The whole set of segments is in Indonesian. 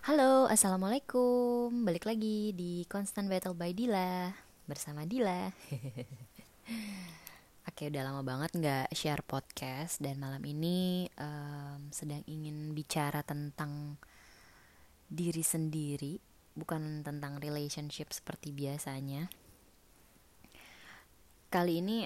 Halo, assalamualaikum. Balik lagi di Constant Battle by Dila bersama Dila. Oke, udah lama banget nggak share podcast dan malam ini sedang ingin bicara tentang diri sendiri, bukan tentang relationship seperti biasanya. Kali ini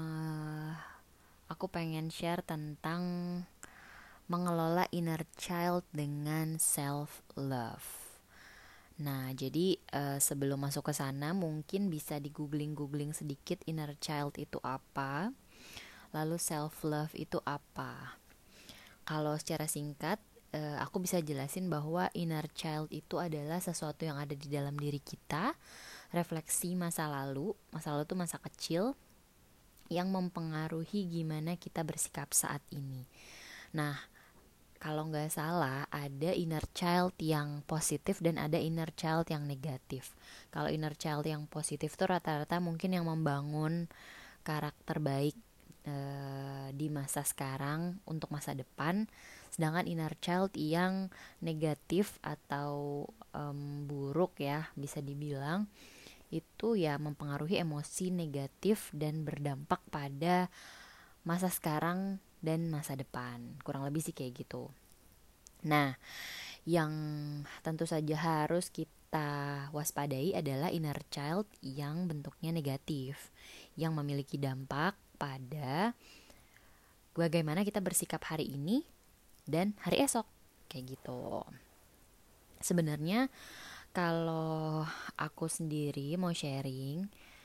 aku pengen share tentang mengelola inner child dengan self love. Nah, jadi sebelum masuk ke sana mungkin bisa di googling sedikit inner child itu apa, lalu self love itu apa. Kalau secara singkat, aku bisa jelasin bahwa inner child itu adalah sesuatu yang ada di dalam diri kita, refleksi masa lalu itu masa kecil yang mempengaruhi gimana kita bersikap saat ini. Nah, kalau nggak salah ada inner child yang positif dan ada inner child yang negatif. Kalau inner child yang positif tuh rata-rata mungkin yang membangun karakter baik di masa sekarang untuk masa depan. Sedangkan inner child yang negatif atau buruk ya bisa dibilang itu ya mempengaruhi emosi negatif dan berdampak pada masa sekarang dan masa depan. Kurang lebih sih kayak gitu. Nah, yang tentu saja harus kita waspadai adalah inner child yang bentuknya negatif, yang memiliki dampak pada bagaimana kita bersikap hari ini dan hari esok, kayak gitu. Sebenarnya kalau aku sendiri mau sharing,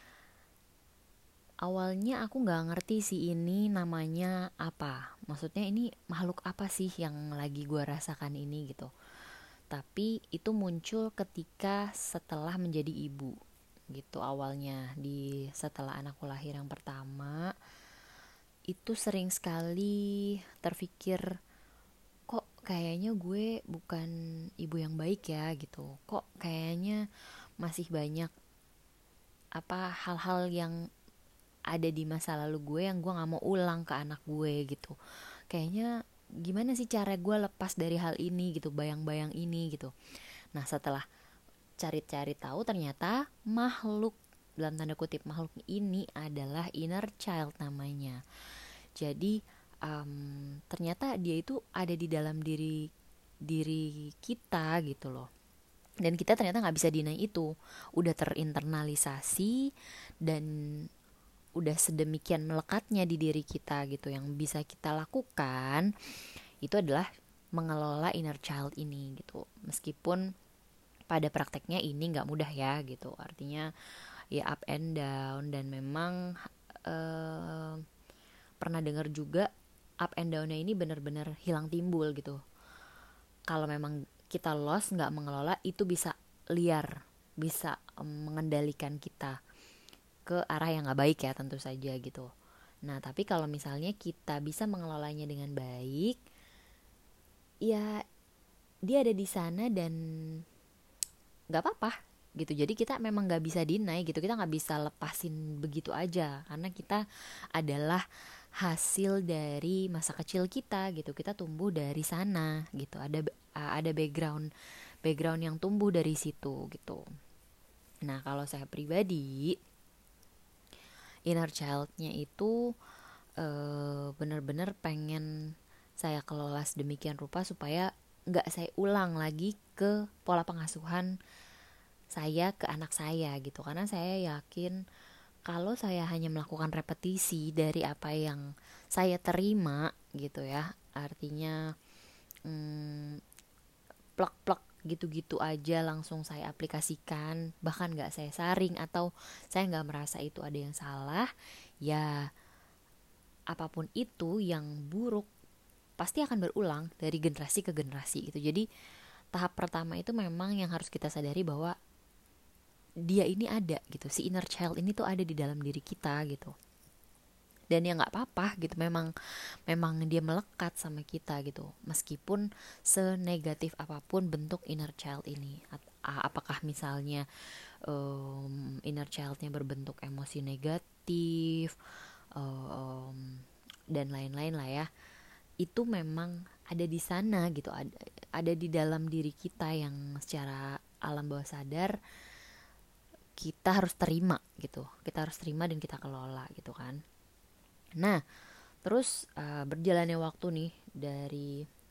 awalnya aku nggak ngerti sih ini namanya apa. Maksudnya ini makhluk apa sih yang lagi gue rasakan ini gitu. Tapi itu muncul ketika setelah menjadi ibu gitu awalnya di setelah anakku lahir yang pertama itu sering sekali terfikir kok kayaknya gue bukan ibu yang baik ya gitu, kok kayaknya masih banyak apa hal-hal yang ada di masa lalu gue yang gue nggak mau ulang ke anak gue gitu. Kayaknya gimana sih cara gue lepas dari hal ini gitu, bayang-bayang ini gitu. Nah, setelah cari-cari tahu ternyata makhluk dalam tanda kutip makhluk ini adalah inner child namanya. Jadi ternyata dia itu ada di dalam diri diri kita gitu loh. Dan kita ternyata nggak bisa deny itu, udah terinternalisasi dan udah sedemikian melekatnya di diri kita gitu. Yang bisa kita lakukan itu adalah mengelola inner child ini gitu. Meskipun pada prakteknya ini nggak mudah ya gitu, artinya ya up and down. Dan memang eh, pernah dengar juga up and downnya ini benar-benar hilang timbul gitu. Kalau memang kita lost nggak mengelola itu bisa liar, bisa mengendalikan kita ke arah yang nggak baik ya tentu saja gitu. Nah tapi kalau misalnya kita bisa mengelolanya dengan baik, ya dia ada di sana dan nggak apa-apa gitu. Jadi kita memang nggak bisa deny gitu, kita nggak bisa lepasin begitu aja karena kita adalah hasil dari masa kecil kita gitu. Kita tumbuh dari sana gitu, ada background background yang tumbuh dari situ gitu. Nah kalau saya pribadi inner childnya itu benar-benar pengen saya kelola sedemikian rupa supaya nggak saya ulang lagi ke pola pengasuhan saya ke anak saya gitu. Karena saya yakin kalau saya hanya melakukan repetisi dari apa yang saya terima gitu ya, artinya plek-plek gitu-gitu aja langsung saya aplikasikan, bahkan nggak saya saring atau saya nggak merasa itu ada yang salah, ya apapun itu yang buruk pasti akan berulang dari generasi ke generasi gitu. Jadi tahap pertama itu memang yang harus kita sadari bahwa dia ini ada gitu, si inner child ini tuh ada di dalam diri kita gitu. Dan ya nggak apa-apa gitu, memang memang dia melekat sama kita gitu, meskipun senegatif apapun bentuk inner child ini. Apakah misalnya inner childnya berbentuk emosi negatif dan lain-lain lah ya, itu memang ada di sana gitu, ada di dalam diri kita yang secara alam bawah sadar kita harus terima gitu, kita harus terima dan kita kelola gitu kan. Nah terus berjalannya waktu nih, dari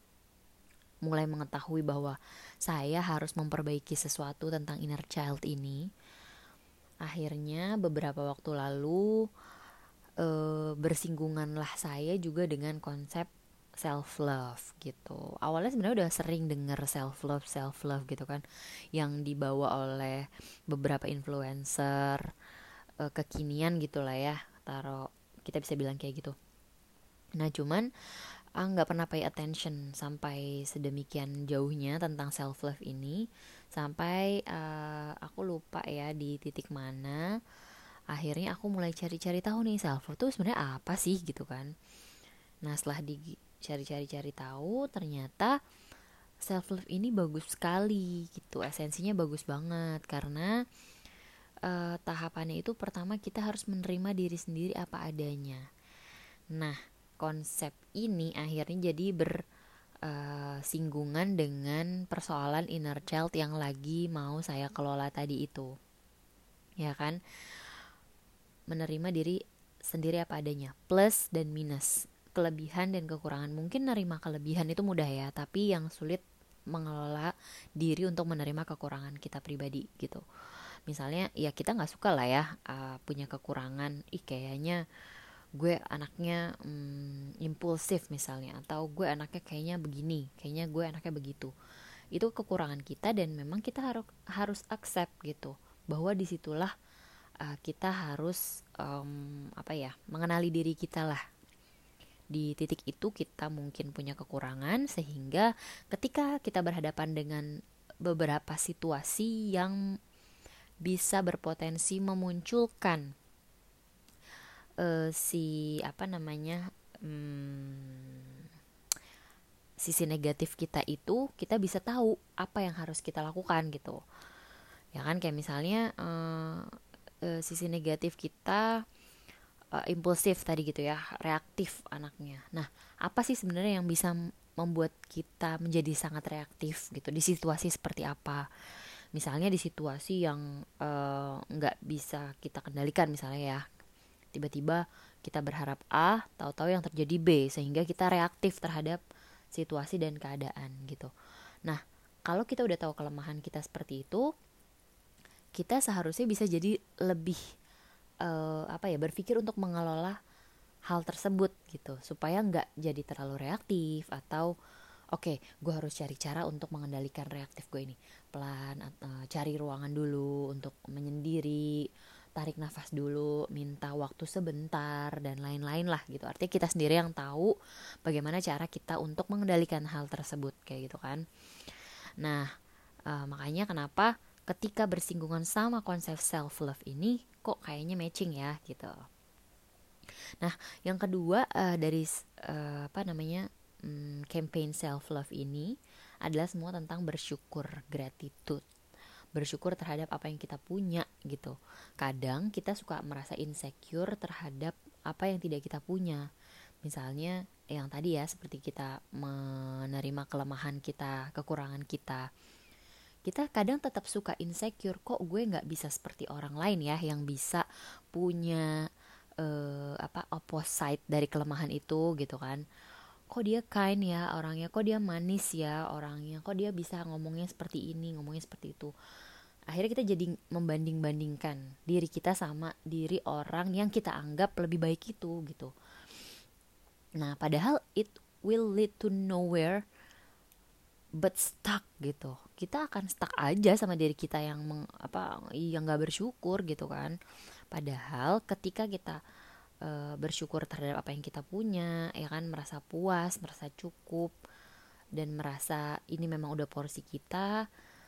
mulai mengetahui bahwa saya harus memperbaiki sesuatu tentang inner child ini, akhirnya beberapa waktu lalu bersinggunganlah saya juga dengan konsep self love gitu. Awalnya sebenarnya udah sering denger self love gitu kan, yang dibawa oleh beberapa influencer kekinian gitulah ya, taruh kita bisa bilang kayak gitu. Nah cuman nggak pernah pay attention sampai sedemikian jauhnya tentang self love ini, sampai aku lupa ya di titik mana akhirnya aku mulai cari-cari tahu nih self love tuh sebenarnya apa sih gitu kan. Nah setelah dicari-cari tahu, ternyata self love ini bagus sekali gitu, esensinya bagus banget karena tahapannya itu pertama kita harus menerima diri sendiri apa adanya. Nah konsep ini akhirnya jadi bersinggungan dengan persoalan inner child yang lagi mau saya kelola tadi itu, ya kan. Menerima diri sendiri apa adanya, plus dan minus, kelebihan dan kekurangan. Mungkin menerima kelebihan itu mudah ya, tapi yang sulit mengelola diri untuk menerima kekurangan kita pribadi gitu. Misalnya ya kita nggak suka lah ya punya kekurangan, kayaknya gue anaknya impulsif misalnya, atau gue anaknya kayaknya begini, kayaknya gue anaknya begitu. Itu kekurangan kita dan memang kita harus accept gitu, bahwa disitulah kita harus mengenali diri kita lah. Di titik itu kita mungkin punya kekurangan, sehingga ketika kita berhadapan dengan beberapa situasi yang bisa berpotensi memunculkan sisi negatif kita itu, kita bisa tahu apa yang harus kita lakukan gitu. Ya kan, kayak misalnya sisi negatif kita impulsif tadi gitu ya, reaktif anaknya. Nah, apa sih sebenarnya yang bisa membuat kita menjadi sangat reaktif gitu di situasi seperti apa? Misalnya di situasi yang nggak bisa kita kendalikan misalnya ya, tiba-tiba kita berharap A, tahu-tahu yang terjadi B, sehingga kita reaktif terhadap situasi dan keadaan gitu. Nah, kalau kita udah tahu kelemahan kita seperti itu, kita seharusnya bisa jadi lebih berpikir untuk mengelola hal tersebut gitu, supaya nggak jadi terlalu reaktif, atau oke, gue harus cari cara untuk mengendalikan reaktif gue ini pelan, cari ruangan dulu untuk menyendiri, tarik nafas dulu, minta waktu sebentar dan lain-lain lah gitu. Artinya kita sendiri yang tahu bagaimana cara kita untuk mengendalikan hal tersebut kayak gitu kan. Nah makanya kenapa ketika bersinggungan sama konsep self love ini kok kayaknya matching ya gitu. Nah yang kedua dari campaign self love ini adalah semua tentang bersyukur, gratitude. Bersyukur terhadap apa yang kita punya gitu. Kadang kita suka merasa insecure terhadap apa yang tidak kita punya. Misalnya yang tadi ya, seperti kita menerima kelemahan kita, kekurangan kita. Kita kadang tetap suka insecure, kok gue gak bisa seperti orang lain ya, yang bisa punya opposite dari kelemahan itu gitu kan. Kok dia kind ya orangnya, kok dia manis ya orangnya, kok dia bisa ngomongnya seperti ini, ngomongnya seperti itu. Akhirnya kita jadi membanding-bandingkan diri kita sama diri orang yang kita anggap lebih baik itu gitu. Nah padahal it will lead to nowhere but stuck gitu. Kita akan stuck aja sama diri kita yang yang gak bersyukur gitu kan. Padahal ketika kita bersyukur terhadap apa yang kita punya, ya kan, merasa puas, merasa cukup, dan merasa ini memang udah porsi kita,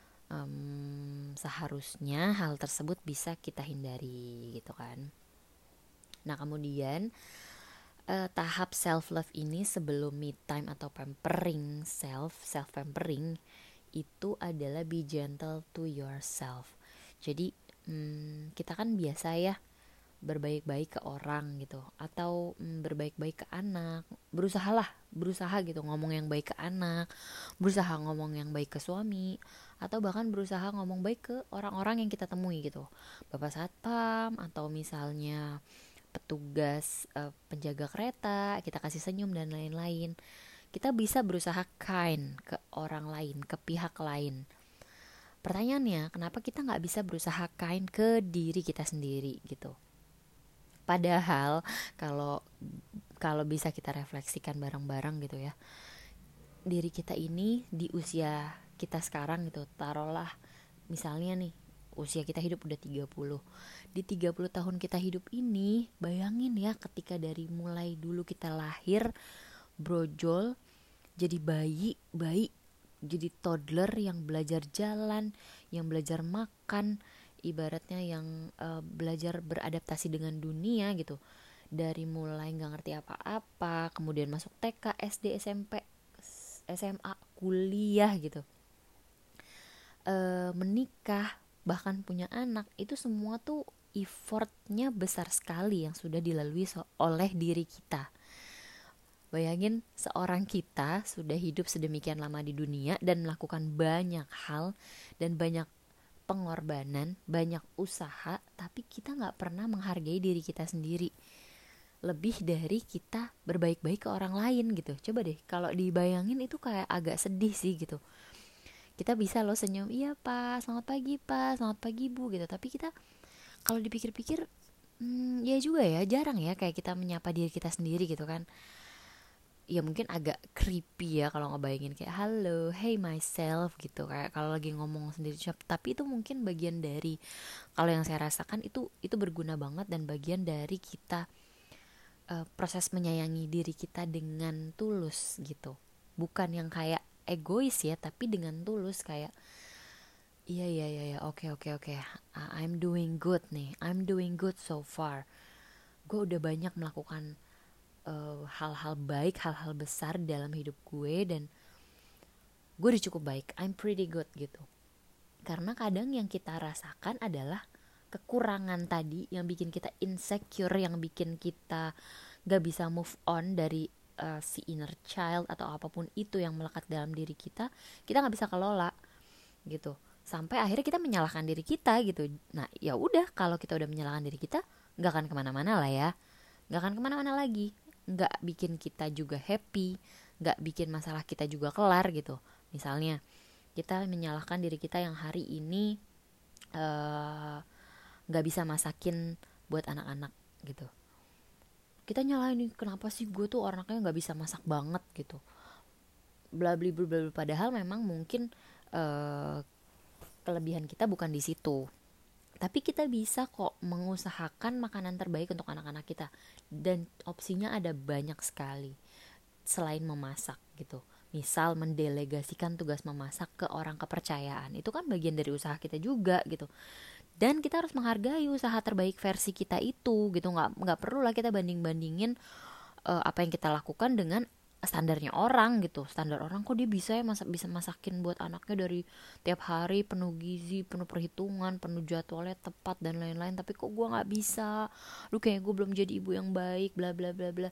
seharusnya hal tersebut bisa kita hindari gitu kan. Nah kemudian tahap self love ini sebelum me time atau pampering self pampering itu adalah be gentle to yourself. Jadi kita kan biasa ya berbaik-baik ke orang gitu, atau berbaik-baik ke anak, berusaha gitu ngomong yang baik ke anak, berusaha ngomong yang baik ke suami, atau bahkan berusaha ngomong baik ke orang-orang yang kita temui gitu, bapak satpam atau misalnya petugas penjaga kereta, kita kasih senyum dan lain-lain. Kita bisa berusaha kind ke orang lain, ke pihak lain. Pertanyaannya, kenapa kita nggak bisa berusaha kind ke diri kita sendiri gitu? Padahal kalau kalau bisa kita refleksikan bareng-bareng gitu ya, diri kita ini di usia kita sekarang gitu, taruhlah misalnya nih usia kita hidup udah 30. Di 30 tahun kita hidup ini, bayangin ya ketika dari mulai dulu kita lahir brojol, jadi bayi jadi toddler yang belajar jalan, yang belajar makan, ibaratnya yang belajar beradaptasi dengan dunia gitu. Dari mulai nggak ngerti apa-apa, kemudian masuk TK, SD, SMP, SMA, kuliah gitu, menikah, bahkan punya anak, itu semua tuh effortnya besar sekali yang sudah dilalui oleh diri kita. Bayangin seorang kita sudah hidup sedemikian lama di dunia dan melakukan banyak hal dan banyak pengorbanan, banyak usaha, tapi kita gak pernah menghargai diri kita sendiri. Lebih dari kita berbaik-baik ke orang lain gitu. Coba deh, kalau dibayangin itu kayak agak sedih sih gitu. Kita bisa loh senyum, iya pak, selamat pagi pak, selamat pagi bu gitu. Tapi kita kalau dipikir-pikir, ya juga ya, jarang ya kayak kita menyapa diri kita sendiri gitu kan. Ya mungkin agak creepy ya kalau ngebayangin kayak halo, hey myself gitu, kayak kalau lagi ngomong sendiri. Tapi itu mungkin bagian dari, kalau yang saya rasakan itu berguna banget dan bagian dari kita proses menyayangi diri kita dengan tulus gitu. Bukan yang kayak egois ya, tapi dengan tulus kayak iya oke. I'm doing good nih, I'm doing good so far. Gue udah banyak melakukan hal-hal baik, hal-hal besar dalam hidup gue, dan gue udah cukup baik, I'm pretty good gitu. Karena kadang yang kita rasakan adalah kekurangan tadi yang bikin kita insecure, yang bikin kita gak bisa move on dari si inner child atau apapun itu yang melekat dalam diri kita gak bisa kelola gitu. Sampai akhirnya kita menyalahkan diri kita gitu. Nah ya udah, kalau kita udah menyalahkan diri kita, gak akan kemana-mana lah ya, gak akan kemana-mana lagi, gak bikin kita juga happy, gak bikin masalah kita juga kelar gitu. Misalnya kita menyalahkan diri kita yang hari ini gak bisa masakin buat anak-anak gitu. Kita nyalain nih, kenapa sih gue tuh anaknya gak bisa masak banget gitu, bla bla bla. Padahal memang mungkin kelebihan kita bukan di situ. Tapi kita bisa kok mengusahakan makanan terbaik untuk anak-anak kita. Dan opsinya ada banyak sekali selain memasak gitu. Misal mendelegasikan tugas memasak ke orang kepercayaan, itu kan bagian dari usaha kita juga gitu. Dan kita harus menghargai usaha terbaik versi kita itu gitu. Nggak perlu lah kita banding-bandingin apa yang kita lakukan dengan standarnya orang gitu. Standar orang, kok dia bisa ya bisa masakin buat anaknya dari tiap hari, penuh gizi, penuh perhitungan, penuh jadwalnya tepat dan lain-lain, tapi kok gue nggak bisa, lu kayak gue belum jadi ibu yang baik, bla bla bla bla.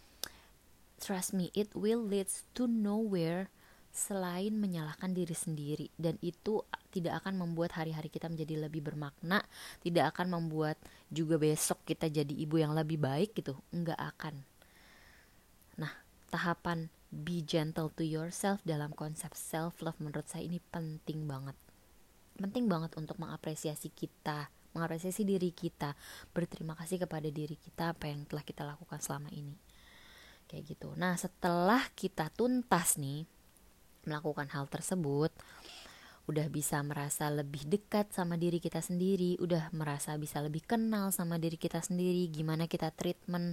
Trust me, it will leads to nowhere selain menyalahkan diri sendiri. Dan itu tidak akan membuat hari-hari kita menjadi lebih bermakna, tidak akan membuat juga besok kita jadi ibu yang lebih baik gitu, nggak akan. Nah, tahapan be gentle to yourself dalam konsep self love menurut saya ini penting banget. Penting banget untuk mengapresiasi kita, mengapresiasi diri kita, berterima kasih kepada diri kita apa yang telah kita lakukan selama ini. Kayak gitu. Nah, setelah kita tuntas nih melakukan hal tersebut, udah bisa merasa lebih dekat sama diri kita sendiri, udah merasa bisa lebih kenal sama diri kita sendiri, gimana kita treatment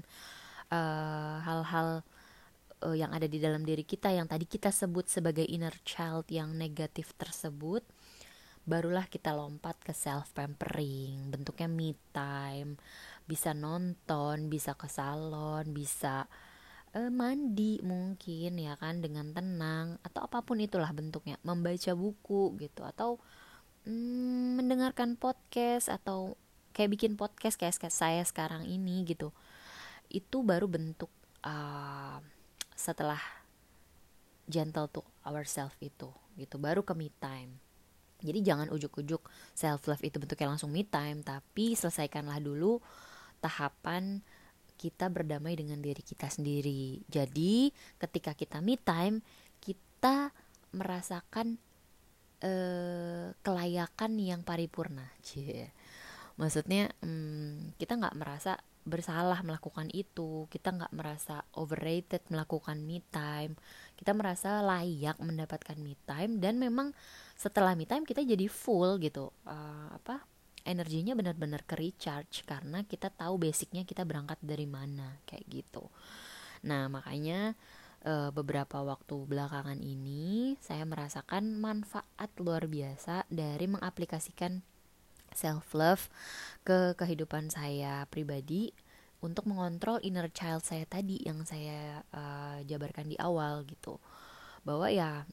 hal-hal yang ada di dalam diri kita yang tadi kita sebut sebagai inner child yang negatif tersebut, barulah kita lompat ke self pampering, bentuknya me time, bisa nonton, bisa ke salon, bisa mandi mungkin ya kan dengan tenang, atau apapun itulah bentuknya, membaca buku gitu, atau mendengarkan podcast, atau kayak bikin podcast kayak saya sekarang ini gitu. Itu baru bentuk setelah gentle to ourselves itu gitu, baru ke me time. Jadi jangan ujuk-ujuk self love itu bentuknya langsung me time, tapi selesaikanlah dulu tahapan kita berdamai dengan diri kita sendiri. Jadi ketika kita me time, kita merasakan kelayakan yang paripurna. Cie. Maksudnya kita nggak merasa bersalah melakukan itu, kita nggak merasa overrated melakukan me time, kita merasa layak mendapatkan me time, dan memang setelah me time kita jadi full gitu, energinya benar-benar ke recharge karena kita tahu basicnya kita berangkat dari mana kayak gitu. Nah makanya beberapa waktu belakangan ini saya merasakan manfaat luar biasa dari mengaplikasikan self love ke kehidupan saya pribadi untuk mengontrol inner child saya tadi yang saya jabarkan di awal gitu, bahwa ya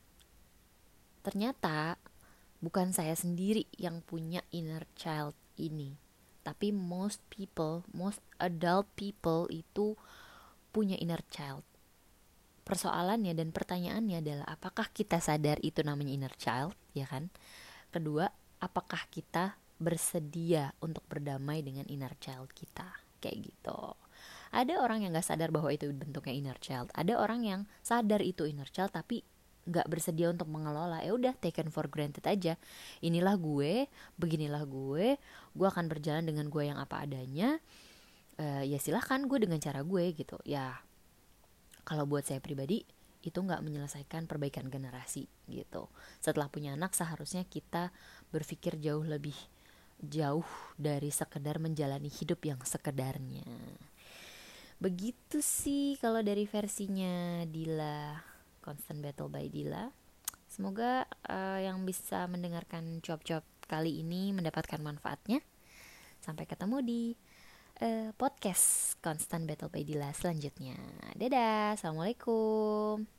ternyata bukan saya sendiri yang punya inner child ini, tapi most adult people itu punya inner child. Persoalannya dan pertanyaannya adalah apakah kita sadar itu namanya inner child, ya kan? Kedua, apakah kita bersedia untuk berdamai dengan inner child kita, kayak gitu. Ada orang yang gak sadar bahwa itu bentuknya inner child, ada orang yang sadar itu inner child tapi gak bersedia untuk mengelola. Ya udah, taken for granted aja. Inilah gue, beginilah gue akan berjalan dengan gue yang apa adanya. Ya silahkan gue dengan cara gue gitu. Ya kalau buat saya pribadi itu nggak menyelesaikan perbaikan generasi gitu. Setelah punya anak seharusnya kita berpikir jauh dari sekedar menjalani hidup yang sekedarnya. Begitu sih kalau dari versinya Dila, Constant Battle by Dila. Semoga yang bisa mendengarkan cuap-cuap kali ini mendapatkan manfaatnya. Sampai ketemu di podcast Constant Battle by Dila selanjutnya. Dadah, assalamualaikum.